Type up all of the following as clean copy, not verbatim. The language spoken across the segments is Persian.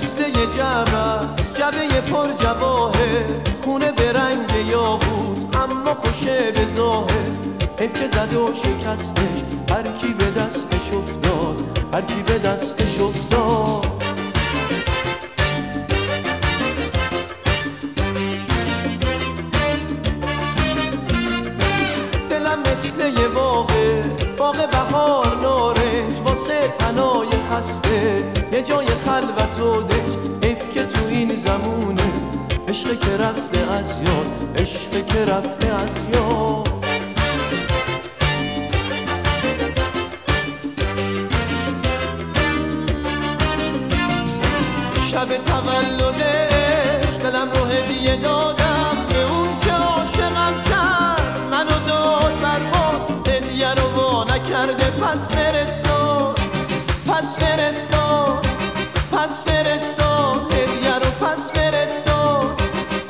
مثل یه جعبه پر جواهر، خونه به رنگ یاقوت اما خوشه به ظاهر. حیف که زد و شکستش، هر کی به دستش افتاد، هر کی به دستش افتاد. دلم مثل یه باغ بهار نارنج، واسه تنای خسته یه جای خلوت و دنج. حیف که تو این زمونه عشق که رفته از یاد، عشق که رفته از یاد. شب تولدش دلم رو هدیه دادم به اون که عاشقم کرد، منو داد برباد، هدیه رو وا نکرده. پس فرستاد، پس فرستاد، پس فرستاد، هدیه رو پس فرستاد.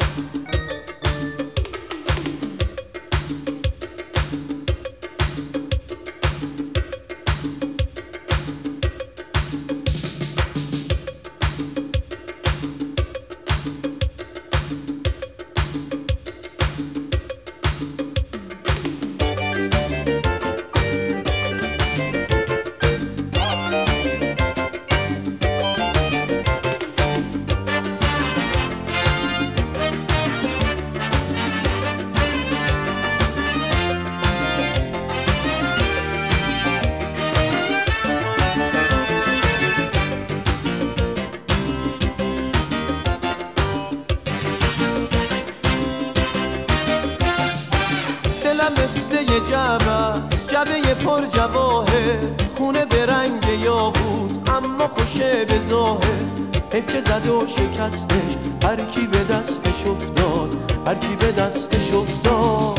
مثل یه جعبه پر جواهر، خونه به رنگ یاقوت اما خوشه به ظاهر. حیف که زد و شکستش، هر کی به دستش افتاد، هر کی به دستش افتاد.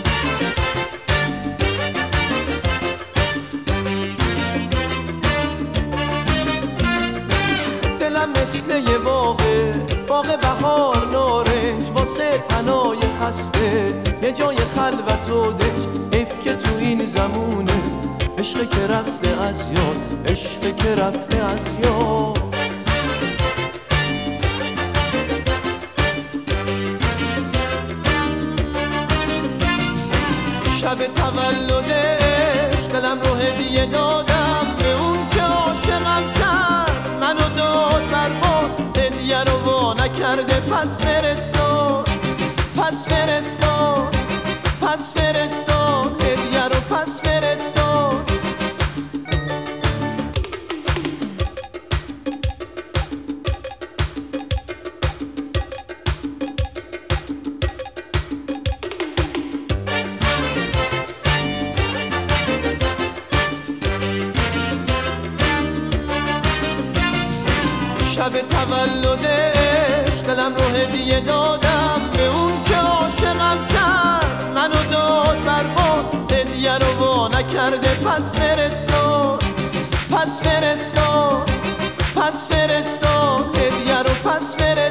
دلم مثل یه باغ بهار نارنج، واسه تنای خسته یه جای خلوت و دنج. حیف که تو این زمونه عشق که رفته از یاد، عشق که رفته از یاد. شب تولدش دلم رو هدیه دادم به اون که عاشقم کرد، منو داد برباد، هدیه رو وا نکرده. پس فرستاد، پس فرستاد، پس فرستاد، هدیه رو پس فرستاد. شب تولدش دلم رو هدیه دادم به اون که عاشقم کرد، منو داد برباد، هدیه رو وا نکرده. پس فرستاد، پس فرستاد، پس فرستاد، هدیه رو پس فرستاد.